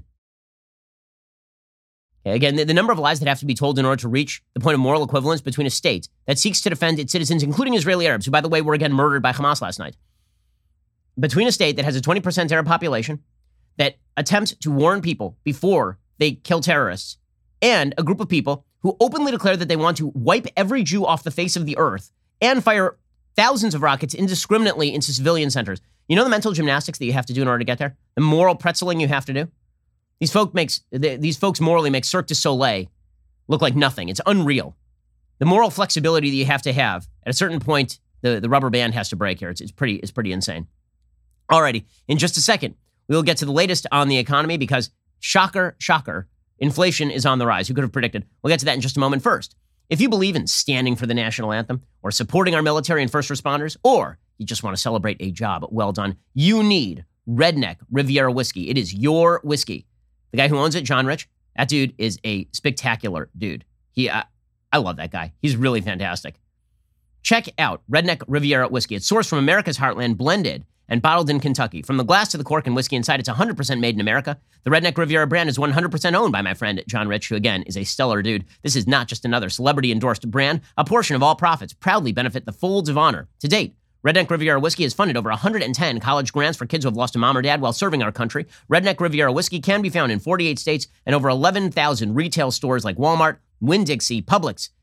Okay, again, the, the number of lies that have to be told in order to reach the point of moral equivalence between a state that seeks to defend its citizens, including Israeli Arabs, who, by the way, were again murdered by Hamas last night. Between a state that has a twenty percent Arab population, that attempts to warn people before they kill terrorists, and a group of people who openly declare that they want to wipe every Jew off the face of the earth and fire thousands of rockets indiscriminately into civilian centers. You know the mental gymnastics that you have to do in order to get there? The moral pretzeling you have to do? These folk makes these folks morally make Cirque du Soleil look like nothing. It's unreal. The moral flexibility that you have to have, at a certain point, the, the rubber band has to break here. It's, it's pretty it's pretty insane. Alrighty, in just a second, we will get to the latest on the economy because, shocker, shocker, inflation is on the rise. Who could have predicted? We'll get to that in just a moment. First, if you believe in standing for the national anthem or supporting our military and first responders, or you just want to celebrate a job well done, you need Redneck Riviera whiskey. It is your whiskey. The guy who owns it, John Rich, that dude is a spectacular dude. He, uh, I love that guy. He's really fantastic. Check out Redneck Riviera whiskey. It's sourced from America's heartland, blended and bottled in Kentucky. From the glass to the cork and whiskey inside, it's one hundred percent made in America. The Redneck Riviera brand is one hundred percent owned by my friend John Rich, who again is a stellar dude. This is not just another celebrity-endorsed brand. A portion of all profits proudly benefit the Folds of Honor. To date, Redneck Riviera Whiskey has funded over one hundred ten college grants for kids who have lost a mom or dad while serving our country. Redneck Riviera Whiskey can be found in forty-eight states and over eleven thousand retail stores like Walmart, Winn-Dixie, Publix,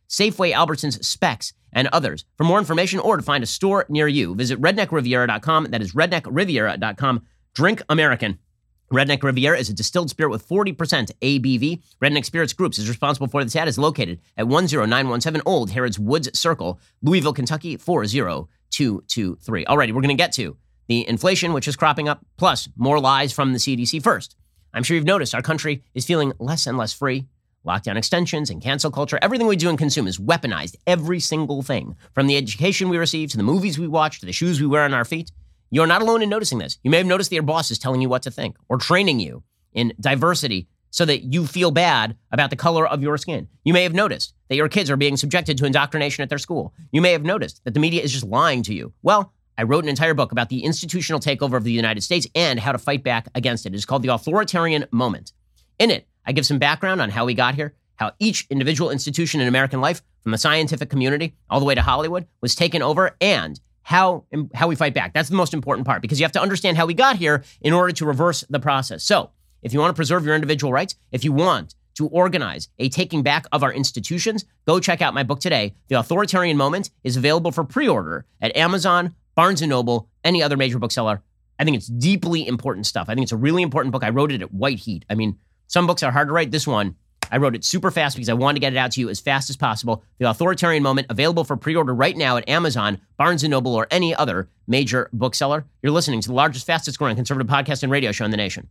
Safeway, Albertsons, Specs, and others. For more information or to find a store near you, visit redneck riviera dot com. That is redneck riviera dot com. Drink American. Redneck Riviera is a distilled spirit with forty percent A B V. Redneck Spirits Groups is responsible for this ad. Is located at one oh nine one seven Old Harrods Woods Circle, Louisville, Kentucky, four oh two two three. Alrighty, we're going to get to the inflation, which is cropping up, plus more lies from the C D C. First, I'm sure you've noticed our country is feeling less and less free. Lockdown extensions and cancel culture, everything we do and consume is weaponized. Every single thing, from the education we receive to the movies we watch to the shoes we wear on our feet. You're not alone in noticing this. You may have noticed that your boss is telling you what to think or training you in diversity so that you feel bad about the color of your skin. You may have noticed that your kids are being subjected to indoctrination at their school. You may have noticed that the media is just lying to you. Well, I wrote an entire book about the institutional takeover of the United States and how to fight back against it. It's called The Authoritarian Moment. In it, I give some background on how we got here, how each individual institution in American life, from the scientific community all the way to Hollywood, was taken over, and how how we fight back. That's the most important part, because you have to understand how we got here in order to reverse the process. So if you want to preserve your individual rights, if you want to organize a taking back of our institutions, go check out my book today. The Authoritarian Moment is available for pre-order at Amazon, Barnes and Noble, any other major bookseller. I think it's deeply important stuff. I think it's a really important book. I wrote it at white heat. I mean, some books are hard to write. This one, I wrote it super fast because I wanted to get it out to you as fast as possible. The Authoritarian Moment, available for pre-order right now at Amazon, Barnes and Noble, or any other major bookseller. You're listening to the largest, fastest growing conservative podcast and radio show in the nation.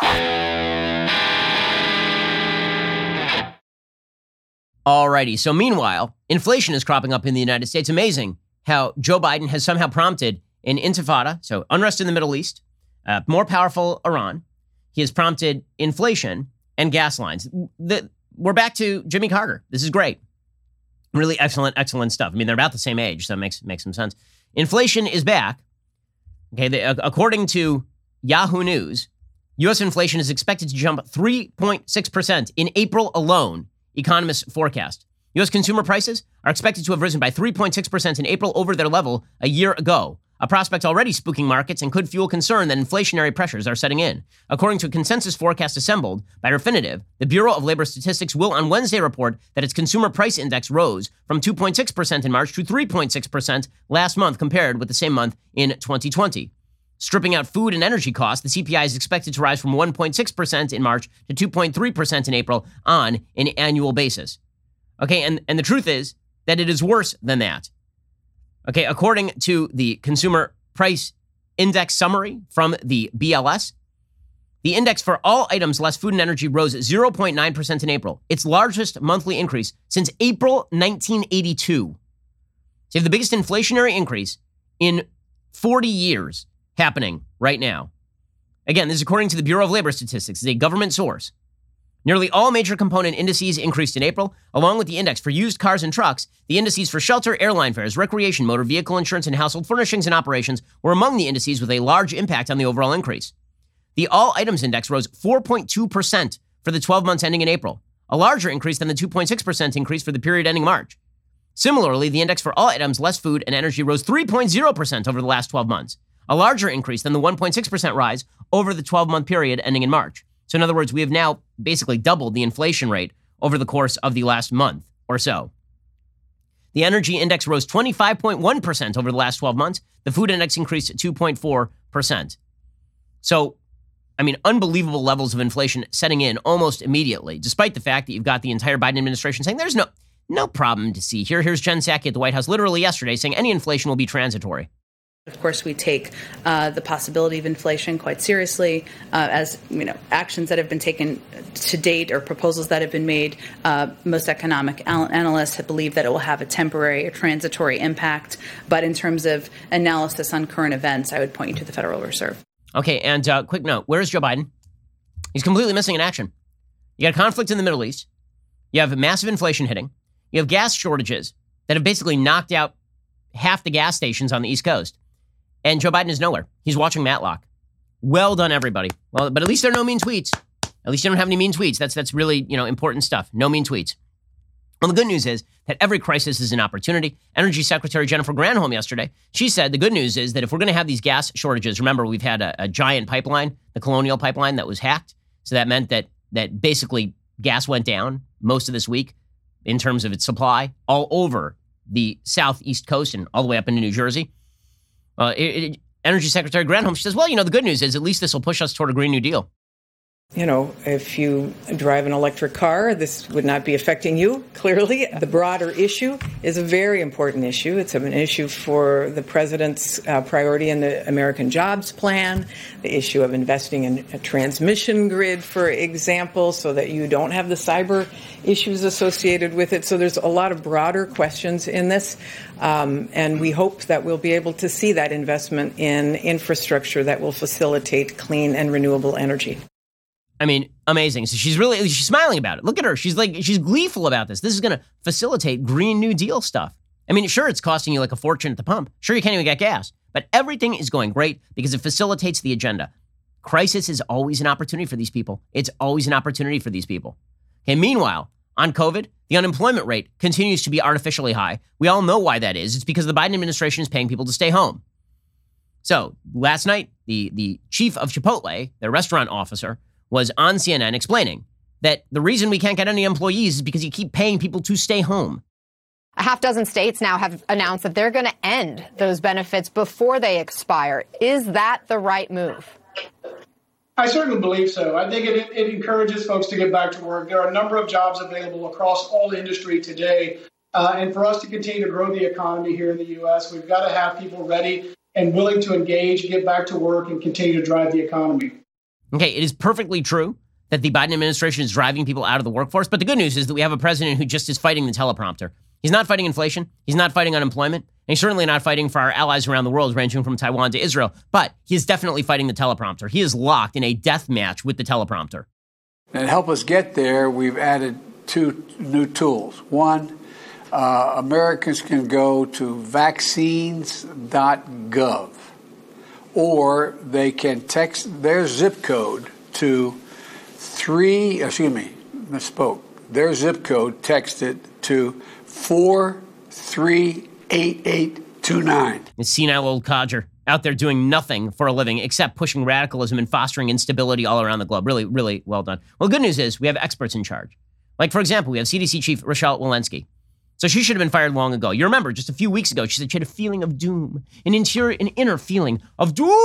Alrighty, so meanwhile, inflation is cropping up in the United States. Amazing how Joe Biden has somehow prompted an intifada, so unrest in the Middle East, uh, more powerful Iran. He has prompted inflation and gas lines. The, we're back to Jimmy Carter. This is great. Really excellent, excellent stuff. I mean, they're about the same age, so it makes, makes some sense. Inflation is back. Okay, the, uh, according to Yahoo News, U S inflation is expected to jump three point six percent in April alone, economists forecast. U S consumer prices are expected to have risen by three point six percent in April over their level a year ago, a prospect already spooking markets and could fuel concern that inflationary pressures are setting in. According to a consensus forecast assembled by Refinitiv, the Bureau of Labor Statistics will on Wednesday report that its consumer price index rose from two point six percent in March to three point six percent last month compared with the same month in twenty twenty. Stripping out food and energy costs, the C P I is expected to rise from one point six percent in March to two point three percent in April on an annual basis. Okay, and, and the truth is that it is worse than that. Okay, according to the Consumer Price Index summary from the B L S, the index for all items less food and energy rose zero point nine percent in April, its largest monthly increase since April nineteen eighty-two. So you have the biggest inflationary increase in forty years happening right now. Again, this is according to the Bureau of Labor Statistics. It's a government source. Nearly all major component indices increased in April, along with the index for used cars and trucks. The indices for shelter, airline fares, recreation, motor vehicle insurance, and household furnishings and operations were among the indices with a large impact on the overall increase. The all items index rose four point two percent for the twelve months ending in April, a larger increase than the two point six percent increase for the period ending March. Similarly, the index for all items less food and energy rose three point zero percent over the last twelve months, a larger increase than the one point six percent rise over the twelve-month period ending in March. So in other words, we have now basically doubled the inflation rate over the course of the last month or so. The energy index rose twenty-five point one percent over the last twelve months. The food index increased two point four percent. So, I mean, unbelievable levels of inflation setting in almost immediately, despite the fact that you've got the entire Biden administration saying there's no, no problem to see here. Here's Jen Psaki at the White House literally yesterday saying any inflation will be transitory. Of course, we take uh, the possibility of inflation quite seriously, uh, as you know, actions that have been taken to date or proposals that have been made. Uh, most economic analysts have believed that it will have a temporary or transitory impact. But in terms of analysis on current events, I would point you to the Federal Reserve. Okay, and uh, quick note: where is Joe Biden? He's completely missing in action. You got a conflict in the Middle East. You have massive inflation hitting. You have gas shortages that have basically knocked out half the gas stations on the East Coast. And Joe Biden is nowhere. He's watching Matlock. Well done, everybody. Well, but at least there are no mean tweets. At least you don't have any mean tweets. That's that's really, you know, important stuff. No mean tweets. Well, the good news is that every crisis is an opportunity. Energy Secretary Jennifer Granholm yesterday, she said the good news is that if we're going to have these gas shortages, remember we've had a, a giant pipeline, the Colonial Pipeline, that was hacked. So that meant that that basically gas went down most of this week. in terms of its supply all over the southeast coast and all the way up into New Jersey. Uh, it, it, Energy Secretary Granholm, she says, well, you know, the good news is at least this will push us toward a Green New Deal. You know, if you drive an electric car, this would not be affecting you, clearly. The broader issue is a very important issue. It's an issue for the president's uh, priority in the American Jobs Plan, the issue of investing in a transmission grid, for example, so that you don't have the cyber issues associated with it. So there's a lot of broader questions in this, um, and we hope that we'll be able to see that investment in infrastructure that will facilitate clean and renewable energy. I mean, amazing. So she's really, she's smiling about it. Look at her. She's like, she's gleeful about this. This is going to facilitate Green New Deal stuff. I mean, sure, it's costing you like a fortune at the pump. Sure, you can't even get gas. But everything is going great because it facilitates the agenda. Crisis is always an opportunity for these people. It's always an opportunity for these people. Okay, meanwhile, on COVID, the unemployment rate continues to be artificially high. We all know why that is. It's because the Biden administration is paying people to stay home. So last night, the, the chief of Chipotle, their restaurant officer, was on C N N explaining that the reason we can't get any employees is because you keep paying people to stay home. A half dozen states now have announced that they're going to end those benefits before they expire. Is that the right move? I certainly believe so. I think it, it encourages folks to get back to work. There are a number of jobs available across all industry today. Uh, and for us to continue to grow the economy here in the U S, we've got to have people ready and willing to engage, get back to work, and continue to drive the economy. Okay, it is perfectly true that the Biden administration is driving people out of the workforce. But the good news is that we have a president who just is fighting the teleprompter. He's not fighting inflation. He's not fighting unemployment. And he's certainly not fighting for our allies around the world, ranging from Taiwan to Israel. But he is definitely fighting the teleprompter. He is locked in a death match with the teleprompter. And to help us get there, we've added two new tools. One, uh, Americans can go to vaccines dot gov. Or they can text their zip code to three, excuse me, misspoke. Their zip code, text it to four three eight eight two nine. A senile old codger out there doing nothing for a living except pushing radicalism and fostering instability all around the globe. Really, really well done. Well, the good news is we have experts in charge. Like, for example, we have C D C Chief Rochelle Walensky. So she should have been fired long ago. You remember, just a few weeks ago, she said she had a feeling of doom, an interior, an inner feeling of doom.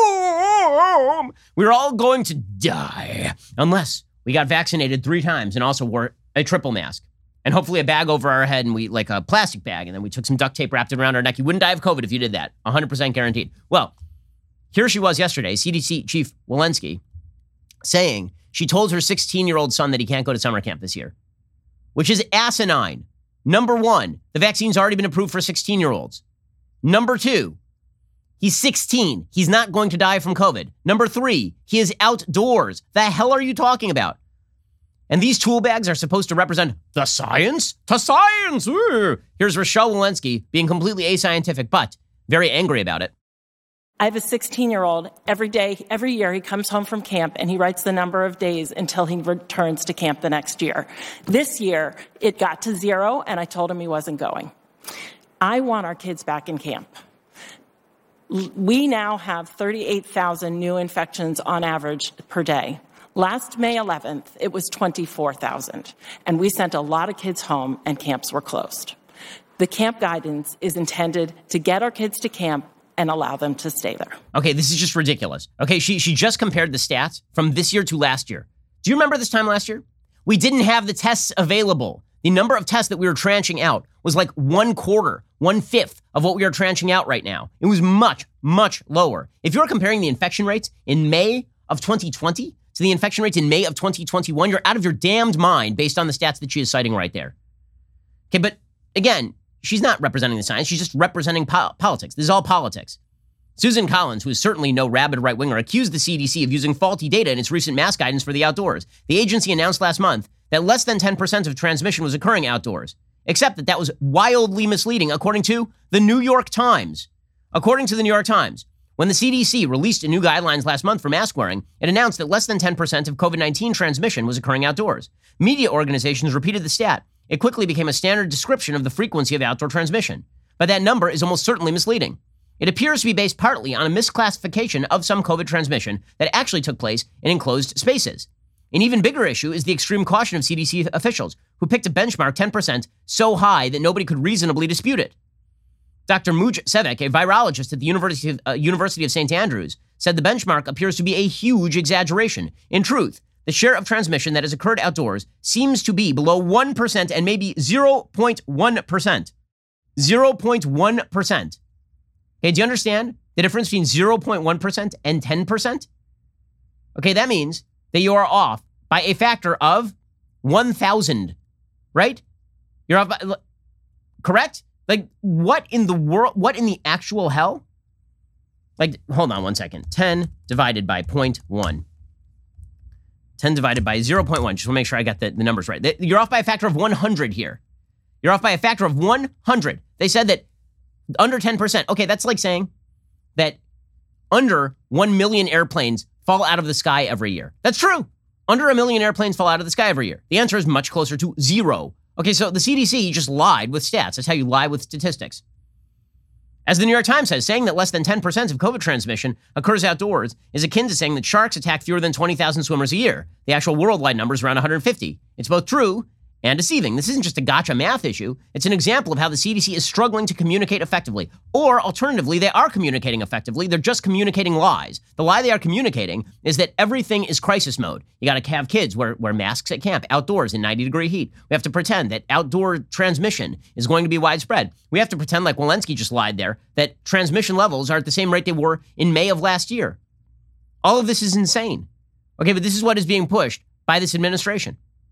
We were all going to die unless we got vaccinated three times and also wore a triple mask and hopefully a bag over our head and we like a plastic bag. And then we took some duct tape, wrapped it around our neck. You wouldn't die of COVID if you did that. one hundred percent guaranteed. Well, here she was yesterday, C D C Chief Walensky, saying she told her sixteen-year-old son that he can't go to summer camp this year, which is asinine. Number one, the vaccine's already been approved for sixteen-year-olds. Number two, he's sixteen. He's not going to die from COVID. Number three, he is outdoors. The hell are you talking about? And these tool bags are supposed to represent the science? To science! Ooh. Here's Rochelle Walensky being completely ascientific, but very angry about it. I have a sixteen-year-old. Every day, every year, he comes home from camp and he writes the number of days until he returns to camp the next year. This year, it got to zero, and I told him he wasn't going. I want our kids back in camp. We now have thirty-eight thousand new infections on average per day. Last May eleventh, it was twenty-four thousand, and we sent a lot of kids home, and camps were closed. The camp guidance is intended to get our kids to camp and allow them to stay there. Okay, this is just ridiculous. Okay, she she just compared the stats from this year to last year. Do you remember this time last year? We didn't have the tests available. The number of tests that we were tranching out was like one quarter, one fifth of what we are tranching out right now. It was much, much lower. If you're comparing the infection rates in May of twenty twenty to the infection rates in May of twenty twenty-one, you're out of your damned mind based on the stats that she is citing right there. Okay, but again, she's not representing the science. She's just representing po- politics. This is all politics. Susan Collins, who is certainly no rabid right-winger, accused the C D C of using faulty data in its recent mask guidance for the outdoors. The agency announced last month that less than ten percent of transmission was occurring outdoors, except that that was wildly misleading, according to the New York Times. According to the New York Times, when the C D C released new guidelines last month for mask wearing, it announced that less than ten percent of COVID nineteen transmission was occurring outdoors. Media organizations repeated the stat. It quickly became a standard description of the frequency of outdoor transmission. But that number is almost certainly misleading. It appears to be based partly on a misclassification of some COVID transmission that actually took place in enclosed spaces. An even bigger issue is the extreme caution of C D C officials, who picked a benchmark ten percent so high that nobody could reasonably dispute it. Doctor Muj Sevek, a virologist at the University of, uh, University of Saint Andrews, said the benchmark appears to be a huge exaggeration. In truth, the share of transmission that has occurred outdoors seems to be below one percent and maybe zero point one percent. zero point one percent. Okay, do you understand the difference between zero point one percent and ten percent? Okay, that means that you are off by a factor of one thousand, right? You're off by, correct? Like, what in the world, what in the actual hell? Like, hold on one second. ten divided by zero point one. ten divided by zero point one. Just want to make sure I got the, the numbers right. You're off by a factor of one hundred here. You're off by a factor of one hundred. They said that under ten percent. Okay, that's like saying that under one million airplanes fall out of the sky every year. That's true. Under a million airplanes fall out of the sky every year. The answer is much closer to zero. Okay, so the C D C just lied with stats. That's how you lie with statistics. As the New York Times says, saying that less than ten percent of COVID transmission occurs outdoors is akin to saying that sharks attack fewer than twenty thousand swimmers a year. The actual worldwide number is around one hundred fifty. It's both true and deceiving. This isn't just a gotcha math issue. It's an example of how the C D C is struggling to communicate effectively. Or alternatively, they are communicating effectively. They're just communicating lies. The lie they are communicating is that everything is crisis mode. You got to have kids wear, wear masks at camp, outdoors in ninety degree heat. We have to pretend that outdoor transmission is going to be widespread. We have to pretend, like Walensky just lied there, that transmission levels are at the same rate they were in May of last year. All of this is insane. Okay, but this is what is being pushed by this administration.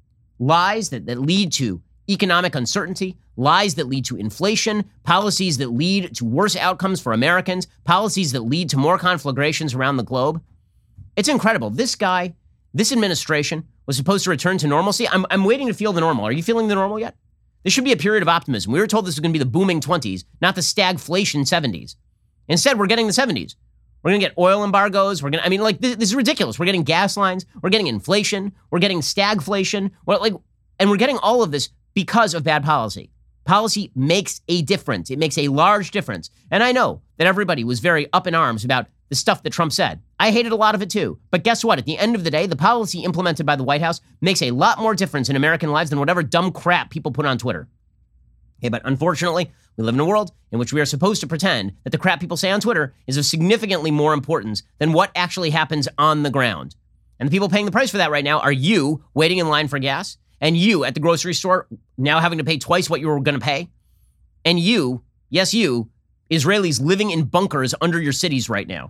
Lies that, that lead to economic uncertainty, lies that lead to inflation, policies that lead to worse outcomes for Americans, policies that lead to more conflagrations around the globe. It's incredible. This guy, this administration was supposed to return to normalcy. I'm, I'm waiting to feel the normal. Are you feeling the normal yet? This should be a period of optimism. We were told this was going to be the booming twenties, not the stagflation seventies. Instead, we're getting the seventies. We're going to get oil embargoes. We're going to, I mean, like, this, this is ridiculous. We're getting gas lines. We're getting inflation. We're getting stagflation. We're like, and we're getting all of this because of bad policy. Policy makes a difference. It makes a large difference. And I know that everybody was very up in arms about the stuff that Trump said. I hated a lot of it too. But guess what? At the end of the day, the policy implemented by the White House makes a lot more difference in American lives than whatever dumb crap people put on Twitter. Okay, but unfortunately, we live in a world in which we are supposed to pretend that the crap people say on Twitter is of significantly more importance than what actually happens on the ground. And the people paying the price for that right now are you waiting in line for gas, and you at the grocery store now having to pay twice what you were going to pay, and you, yes you, Israelis living in bunkers under your cities right now.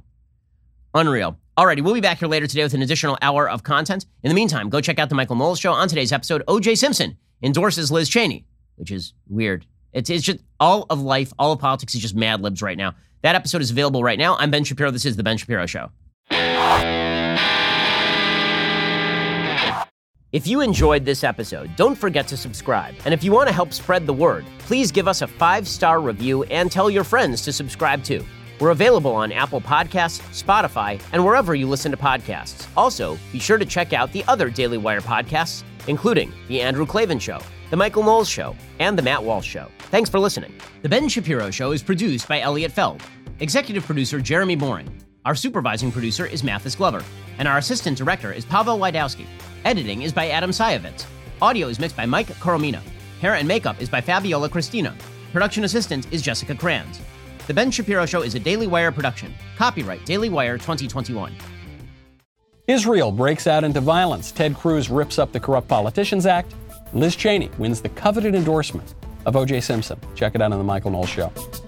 Unreal. Alrighty, we'll be back here later today with an additional hour of content. In the meantime, go check out the Michael Knowles Show. On today's episode, O J Simpson endorses Liz Cheney, which is weird. It's, it's just all of life, all of politics is just Mad Libs right now. That episode is available right now. I'm Ben Shapiro. This is The Ben Shapiro Show. If you enjoyed this episode, don't forget to subscribe. And if you want to help spread the word, please give us a five-star review and tell your friends to subscribe too. We're available on Apple Podcasts, Spotify, and wherever you listen to podcasts. Also, be sure to check out the other Daily Wire podcasts, including The Andrew Klavan Show, The Michael Knowles Show, and The Matt Walsh Show. Thanks for listening. The Ben Shapiro Show is produced by Elliot Feld. Executive producer Jeremy Boring. Our supervising producer is Mathis Glover. And our assistant director is Pavel Wydowski. Editing is by Adam Sayevitz. Audio is mixed by Mike Coromina. Hair and makeup is by Fabiola Cristina. Production assistant is Jessica Kranz. The Ben Shapiro Show is a Daily Wire production. Copyright Daily Wire twenty twenty-one. Israel breaks out into violence. Ted Cruz rips up the Corrupt Politicians Act. Liz Cheney wins the coveted endorsement of O J Simpson. Check it out on The Michael Knowles Show.